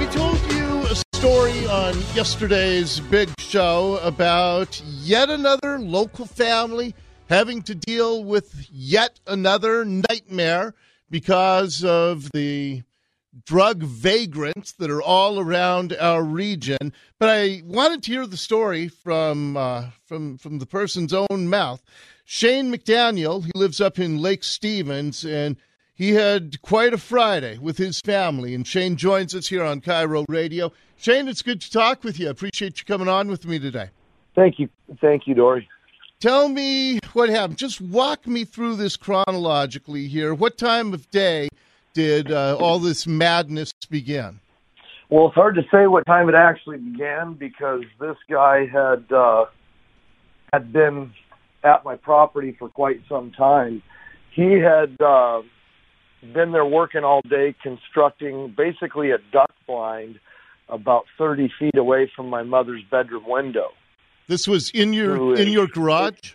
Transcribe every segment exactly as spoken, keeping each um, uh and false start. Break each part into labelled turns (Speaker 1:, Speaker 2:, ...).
Speaker 1: told you a story on yesterday's big show about yet another local family having to deal with yet another nightmare because of the drug vagrants that are all around our region. But I wanted to hear the story from uh, from from the person's own mouth. Shane McDaniel, he lives up in Lake Stevens, and he had quite a Friday with his family. And Shane joins us here on Cairo Radio. Shane, it's good to talk with you. I appreciate you coming on with me today.
Speaker 2: Thank you. Thank you, Dory.
Speaker 1: Tell me what happened. Just walk me through this chronologically here. What time of day did uh, all this madness begin?
Speaker 2: Well, it's hard to say what time it actually began because this guy had uh, had been at my property for quite some time. He had uh, been there working all day, constructing basically a duck blind about thirty feet away from my mother's bedroom window.
Speaker 1: This was in your in your garage?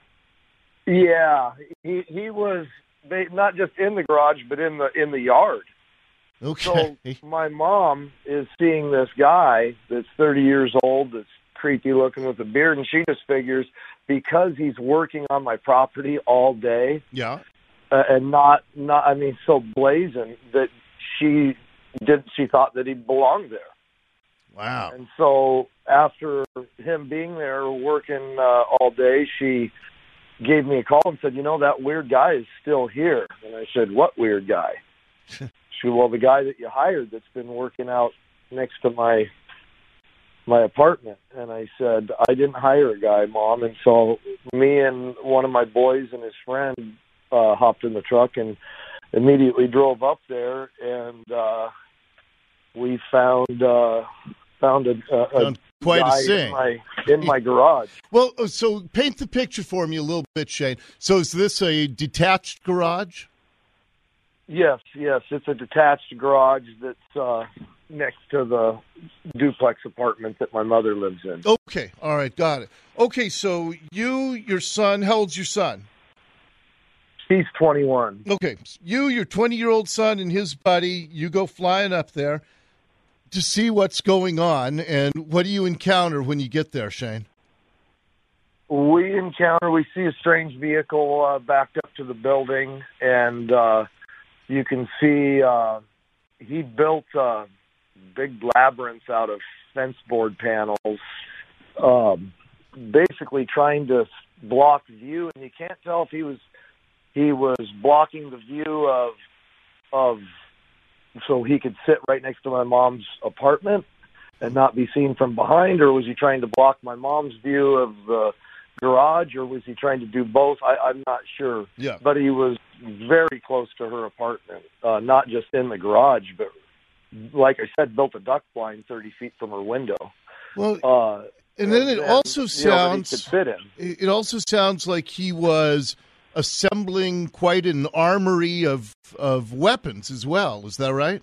Speaker 2: Yeah, he he was not just in the garage, but in the in the yard.
Speaker 1: Okay.
Speaker 2: So my mom is seeing this guy that's thirty years old, that's creepy looking with a beard, and she just figures because he's working on my property all day,
Speaker 1: yeah,
Speaker 2: uh, and not not I mean so blazing that she did she thought that he belonged there.
Speaker 1: Wow.
Speaker 2: And so after him being there working uh, all day, she gave me a call and said, you know, that weird guy is still here. And I said, what weird guy? She said, well, the guy that you hired that's been working out next to my my apartment. And I said, I didn't hire a guy, Mom. And so me and one of my boys and his friend uh, hopped in the truck and immediately drove up there, and uh, we found... Uh, Found a, a, a
Speaker 1: quite
Speaker 2: guy
Speaker 1: a scene
Speaker 2: in my, in my garage.
Speaker 1: Well, so paint the picture for me a little bit, Shane. So is this a detached garage?
Speaker 2: Yes, yes. It's a detached garage that's uh, next to the duplex apartment that my mother lives in.
Speaker 1: Okay, all right, got it. Okay, so you, your son, how old's your son?
Speaker 2: He's twenty-one.
Speaker 1: Okay, you, your twenty-year-old son, and his buddy, you go flying up there to see what's going on, and what do you encounter when you get there, Shane?
Speaker 2: We encounter, we see a strange vehicle uh, backed up to the building, and uh, you can see uh, he built a big labyrinth out of fence board panels, um, basically trying to block view, and you can't tell if he was he was blocking the view of of so he could sit right next to my mom's apartment and not be seen from behind, or was he trying to block my mom's view of the garage, or was he trying to do both? I, I'm not sure.
Speaker 1: Yeah.
Speaker 2: But he was very close to her apartment, uh, not just in the garage, but like I said, built a duck blind thirty feet from her window.
Speaker 1: Well,
Speaker 2: uh,
Speaker 1: and then it
Speaker 2: and,
Speaker 1: also
Speaker 2: you
Speaker 1: sounds
Speaker 2: know, that he could fit in.
Speaker 1: It also sounds like he was assembling quite an armory of of weapons as well. Is that right?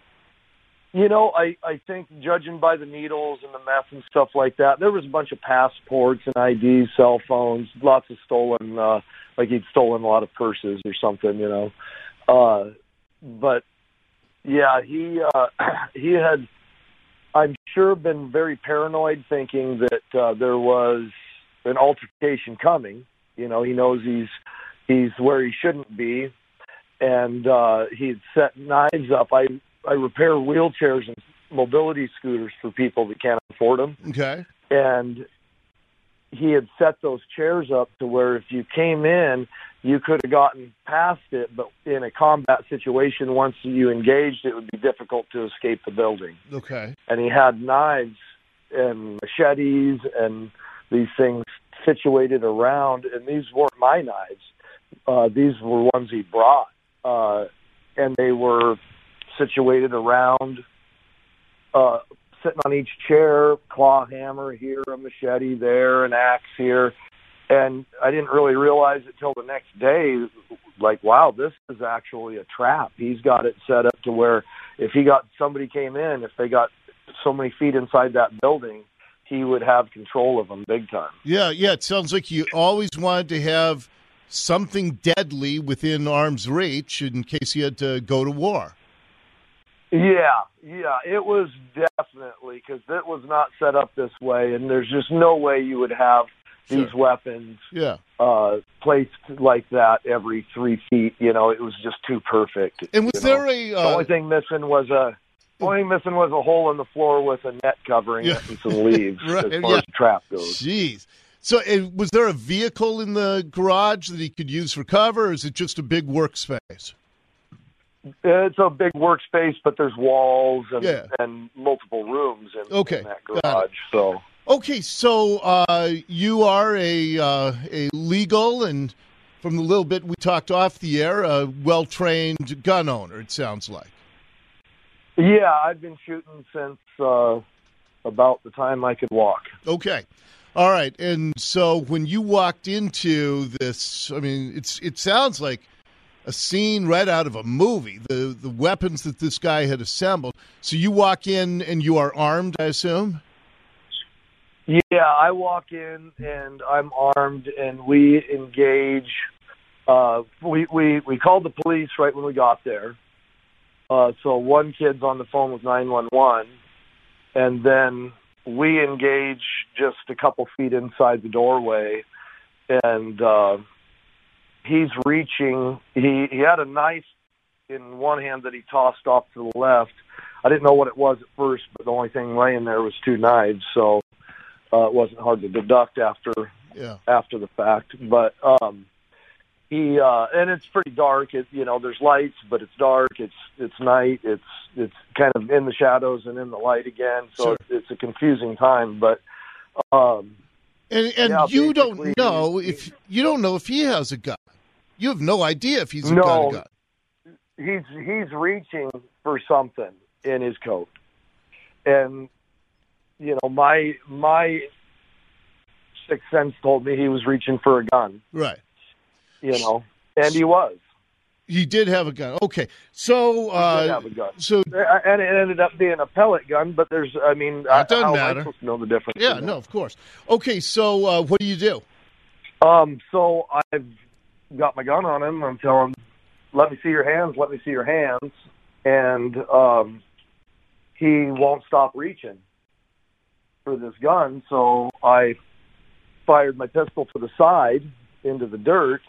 Speaker 2: You know, I, I think judging by the needles and the meth and stuff like that, there was a bunch of passports and I Ds, cell phones, lots of stolen, uh, like he'd stolen a lot of purses or something, you know. Uh, but, yeah, he uh, he had, I'm sure, been very paranoid, thinking that uh, there was an altercation coming. You know, he knows he's he's where he shouldn't be, and uh, he'd set knives up. I, I repair wheelchairs and mobility scooters for people that can't afford them.
Speaker 1: Okay.
Speaker 2: And he had set those chairs up to where if you came in, you could have gotten past it, but in a combat situation, once you engaged, it would be difficult to escape the building.
Speaker 1: Okay.
Speaker 2: And he had knives and machetes and these things situated around, and these weren't my knives. Uh, these were ones he brought, uh, and they were situated around, uh, sitting on each chair, claw hammer here, a machete there, an axe here. And I didn't really realize it till the next day, like, wow, this is actually a trap. He's got it set up to where if he got, somebody came in, if they got so many feet inside that building, he would have control of them big time.
Speaker 1: Yeah, yeah, it sounds like you always wanted to have something deadly within arm's reach in case you had to go to war.
Speaker 2: Yeah, yeah, it was definitely, because it was not set up this way, and there's just no way you would have
Speaker 1: Sure.
Speaker 2: these weapons
Speaker 1: Yeah.
Speaker 2: uh, placed like that every three feet. You know, it was just too perfect.
Speaker 1: And was
Speaker 2: you
Speaker 1: there
Speaker 2: know?
Speaker 1: a uh,
Speaker 2: the only thing missing was a the only thing missing was a hole in the floor with a net covering
Speaker 1: Yeah.
Speaker 2: it and some leaves
Speaker 1: Right,
Speaker 2: as far
Speaker 1: yeah.
Speaker 2: as the trap goes.
Speaker 1: Jeez. So uh, was there a vehicle in the garage that he could use for cover, or is it just a big workspace?
Speaker 2: It's a big workspace, but there's walls and,
Speaker 1: Yeah.
Speaker 2: and multiple rooms in,
Speaker 1: Okay,
Speaker 2: in that
Speaker 1: got it.
Speaker 2: garage. So.
Speaker 1: Okay, so uh, you are a uh, a legal and, from the little bit we talked off the air, a well-trained gun owner, it sounds like.
Speaker 2: Yeah, I've been shooting since uh, about the time I could walk.
Speaker 1: Okay. All right. And so when you walked into this, I mean, it's it sounds like a scene right out of a movie, the the weapons that this guy had assembled. So you walk in and you are armed, I assume?
Speaker 2: Yeah, I walk in and I'm armed, and we engage. Uh, we, we, we called the police right when we got there. Uh, so one kid's on the phone with nine one one, and then we engage just a couple feet inside the doorway, and uh, he's reaching. He, he had a knife in one hand that he tossed off to the left. I didn't know what it was at first, but the only thing laying there was two knives, so uh, it wasn't hard to deduct after
Speaker 1: Yeah.
Speaker 2: after the fact. But um, he uh, and it's pretty dark. It, you know, there's lights, but it's dark. It's it's night. It's it's kind of in the shadows and in the light again. So
Speaker 1: Sure.
Speaker 2: it's, it's a confusing time. But um,
Speaker 1: And and
Speaker 2: Yeah,
Speaker 1: you don't
Speaker 2: basically,
Speaker 1: know
Speaker 2: he-
Speaker 1: if you don't know if he has a gun. You have no idea if he's a
Speaker 2: No.
Speaker 1: got a gun.
Speaker 2: he's he's reaching for something in his coat, and you know, my my sixth sense told me he was reaching for a gun.
Speaker 1: Right.
Speaker 2: You know, and he was.
Speaker 1: He did have a gun. Okay. So
Speaker 2: He
Speaker 1: uh
Speaker 2: did have a gun.
Speaker 1: so
Speaker 2: And it ended up being a pellet gun, but there's, I mean, I,
Speaker 1: It doesn't
Speaker 2: how
Speaker 1: matter.
Speaker 2: am I supposed to know the difference?
Speaker 1: yeah,
Speaker 2: in
Speaker 1: no,
Speaker 2: that?
Speaker 1: of course. Okay, so uh what do you do?
Speaker 2: Um, so I've got my gun on him. I'm telling him, let me see your hands, let me see your hands. And um, he won't stop reaching for this gun. So I fired my pistol to the side into the dirt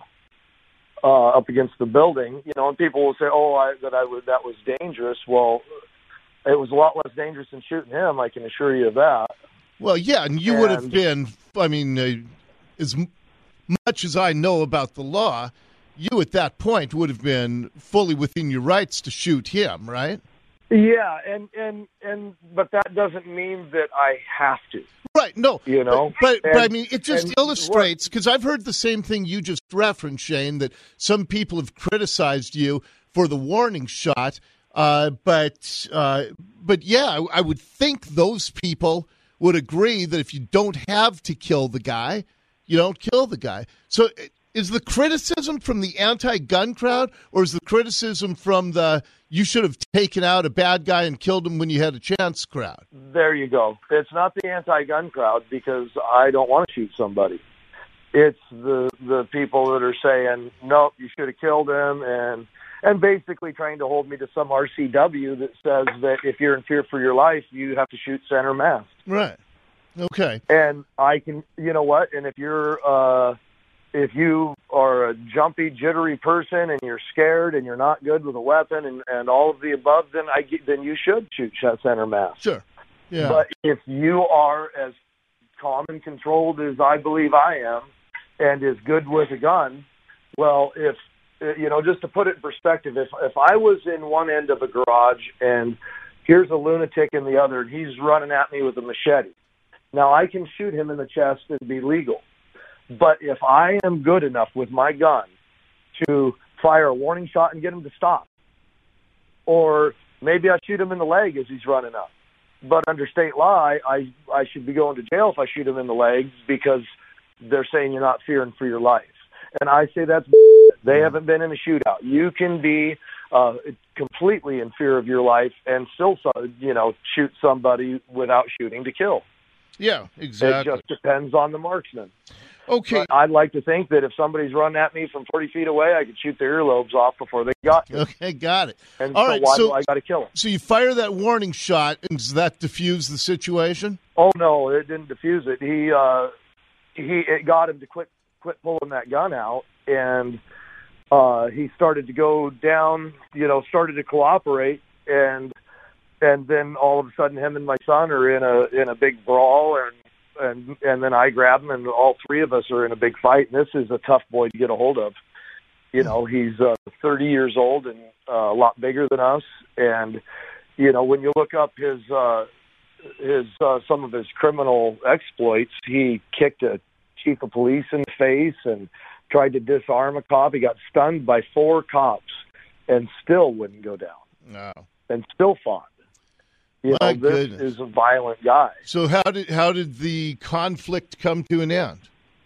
Speaker 2: uh, up against the building. You know, and people will say, oh, I, that I was, that was dangerous. Well, it was a lot less dangerous than shooting him, I can assure you of that.
Speaker 1: Well, yeah, and you would have
Speaker 2: And-
Speaker 1: been, I mean, uh, as m- much as I know about the law, you at that point would have been fully within your rights to shoot him, right?
Speaker 2: Yeah, and, and, and but that doesn't mean that I have to.
Speaker 1: Right, no.
Speaker 2: You know,
Speaker 1: But, but, but I
Speaker 2: and-
Speaker 1: mean, it just
Speaker 2: and
Speaker 1: illustrates, because I've heard the same thing you just referenced, Shane, that some people have criticized you for the warning shot. Uh, but, uh, but yeah, I, I would think those people would agree that if you don't have to kill the guy, you don't kill the guy. So uh, is the criticism from the anti-gun crowd, or is the criticism from the you should have taken out a bad guy and killed him when you had a chance crowd?
Speaker 2: There you go. It's not the anti-gun crowd because I don't want to shoot somebody. It's the the people that are saying, nope, you should have killed him, and and basically trying to hold me to some R C W that says that if you're in fear for your life, you have to shoot center mass.
Speaker 1: Right. Okay.
Speaker 2: And I can, you know what? And if you're, uh, if you are a jumpy, jittery person and you're scared and you're not good with a weapon and, and all of the above, then I get, then you should shoot shot center mass.
Speaker 1: Sure. Yeah.
Speaker 2: But if you are as calm and controlled as I believe I am, and is good with a gun, well, if you know, just to put it in perspective, if if I was in one end of a garage and here's a lunatic in the other, and he's running at me with a machete. Now, I can shoot him in the chest and be legal. But if I am good enough with my gun to fire a warning shot and get him to stop, or maybe I shoot him in the leg as he's running up. But under state law, I, I, I should be going to jail if I shoot him in the leg because they're saying you're not fearing for your life. And I say that's bullshit. They haven't been in a shootout. You can be uh, completely in fear of your life and still, you know, shoot somebody without shooting to kill.
Speaker 1: Yeah, exactly.
Speaker 2: It just depends on the marksman.
Speaker 1: Okay.
Speaker 2: But I'd like to think that if somebody's running at me from forty feet away, I could shoot their earlobes off before they got to.
Speaker 1: Okay, got it.
Speaker 2: And
Speaker 1: All
Speaker 2: so
Speaker 1: right,
Speaker 2: why
Speaker 1: so,
Speaker 2: do I got to kill him?
Speaker 1: So you fire that warning shot, and does that diffuse the situation?
Speaker 2: Oh no, it didn't diffuse it. He uh, he it got him to quit quit pulling that gun out, and uh, he started to go down. You know, started to cooperate, and and then all of a sudden, him and my son are in a in a big brawl, and and and then I grab him, and all three of us are in a big fight. And this is a tough boy to get a hold of. You know, he's uh, thirty years old and uh, a lot bigger than us, and you know, when you look up his. Uh, his uh, some of his criminal exploits, he kicked a chief of police in the face and tried to disarm a cop. He got stunned by four cops and still wouldn't go down.
Speaker 1: No.
Speaker 2: And still fought. You
Speaker 1: My
Speaker 2: know, this
Speaker 1: goodness.
Speaker 2: is a violent guy.
Speaker 1: So how did how did the conflict come to an end?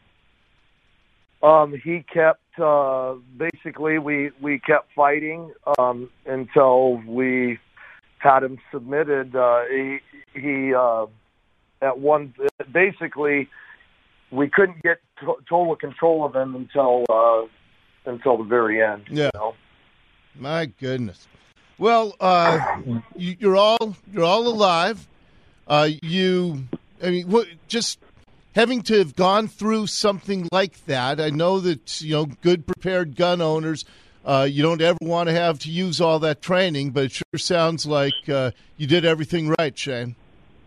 Speaker 2: Um, he kept uh, basically we we kept fighting um, until we had him submitted. Uh, he he uh, at one basically we couldn't get to- total control of him until uh, until the very end.
Speaker 1: Yeah.
Speaker 2: You know?
Speaker 1: My goodness. Well, uh, you, you're all you're all alive. Uh, you, I mean, what, just having to have gone through something like that. I know that you know good prepared gun owners. Uh, you don't ever want to have to use all that training, but it sure sounds like uh, you did everything right, Shane.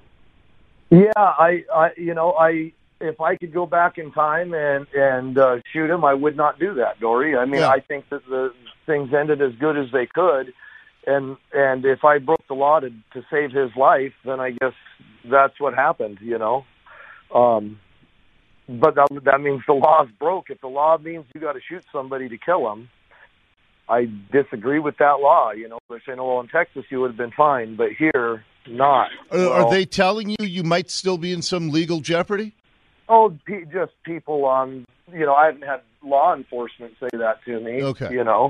Speaker 2: Yeah, I, I, you know, I if I could go back in time and and uh, shoot him, I would not do that, Dory. I mean,
Speaker 1: Yeah.
Speaker 2: I think that the things ended as good as they could, and and if I broke the law to to save his life, then I guess that's what happened, you know. Um, but that that means the law's broke. If the law means you got to shoot somebody to kill him, I disagree with that law. You know, they're saying, well, in Texas you would have been fine, but here, not.
Speaker 1: Are,
Speaker 2: Well,
Speaker 1: are they telling you you might still be in some legal jeopardy?
Speaker 2: Oh, pe- just people on, you know, I haven't had law enforcement say that to me.
Speaker 1: Okay.
Speaker 2: You know,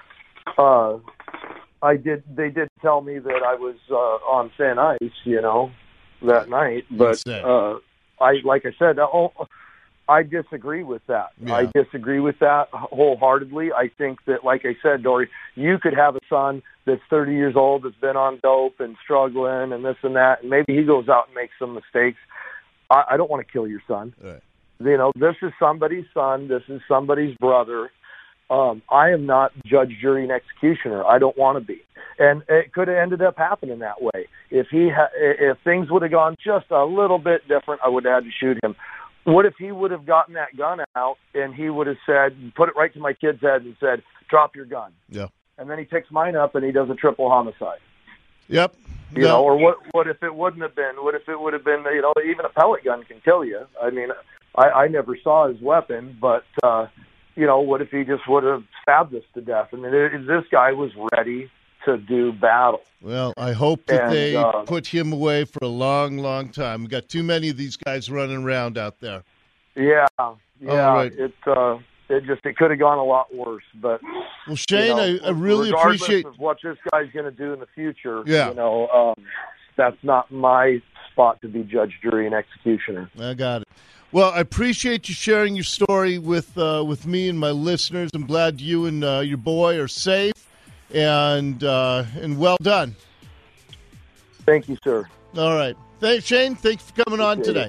Speaker 2: uh, I did, they did tell me that I was uh, on thin ice, you know, that night. But
Speaker 1: Insane.
Speaker 2: uh, I, like I said, oh, I disagree with that.
Speaker 1: Yeah.
Speaker 2: I disagree with that wholeheartedly. I think that, like I said, Dory, you could have a son that's thirty years old that's been on dope and struggling and this and that, and maybe he goes out and makes some mistakes. I, I don't want to kill your son.
Speaker 1: Right.
Speaker 2: You know, this is somebody's son. This is somebody's brother. Um, I am not judge, jury, and executioner. I don't want to be. And it could have ended up happening that way. If he, ha- if things would have gone just a little bit different, I would have had to shoot him. What if he would have gotten that gun out and he would have said, put it right to my kid's head and said, drop your gun.
Speaker 1: Yeah.
Speaker 2: And then he picks mine up and he does a triple homicide.
Speaker 1: Yep.
Speaker 2: You
Speaker 1: No.
Speaker 2: know, or what, what if it wouldn't have been? What if it would have been, you know, even a pellet gun can kill you. I mean, I, I never saw his weapon, but, uh, you know, what if he just would have stabbed us to death? I mean, it, this guy was ready to do battle.
Speaker 1: Well, I hope that
Speaker 2: And,
Speaker 1: they
Speaker 2: uh,
Speaker 1: put him away for a long, long time. We've got too many of these guys running around out there.
Speaker 2: Yeah, yeah.
Speaker 1: right.
Speaker 2: It uh, it just it could have gone a lot worse. But
Speaker 1: Well, Shane,
Speaker 2: you know,
Speaker 1: I, I really
Speaker 2: regardless
Speaker 1: appreciate.
Speaker 2: of what this guy's going to do in the future.
Speaker 1: Yeah.
Speaker 2: You know, um, that's not my spot to be judge, jury, and executioner.
Speaker 1: I got it. Well, I appreciate you sharing your story with uh, with me and my listeners. I'm glad you and uh, your boy are safe, and uh, and well done.
Speaker 2: Thank you, sir.
Speaker 1: All right. Thanks, Shane. Thanks for coming on
Speaker 2: Appreciate
Speaker 1: today.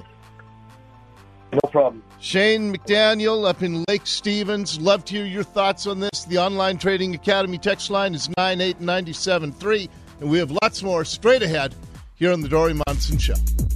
Speaker 2: No problem.
Speaker 1: Shane McDaniel up in Lake Stevens. Love to hear your thoughts on this. The Online Trading Academy text line is nine eight nine seven three, and we have lots more straight ahead here on the Dory Monson Show.